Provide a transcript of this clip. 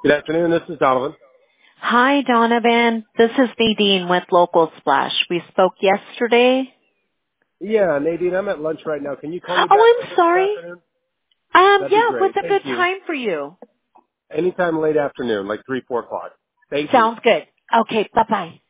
Good afternoon. This is Donovan. Hi, Donovan. This is Nadine with Local Splash. We spoke yesterday. Yeah, Nadine, I'm at lunch right now. Can you call me back Oh, I'm later this sorry. afternoon? That'd be Yeah, what's great. a Thank good you. time for you? Anytime late afternoon, like 3, 4 o'clock. Thank you. Sounds good. Okay, bye-bye.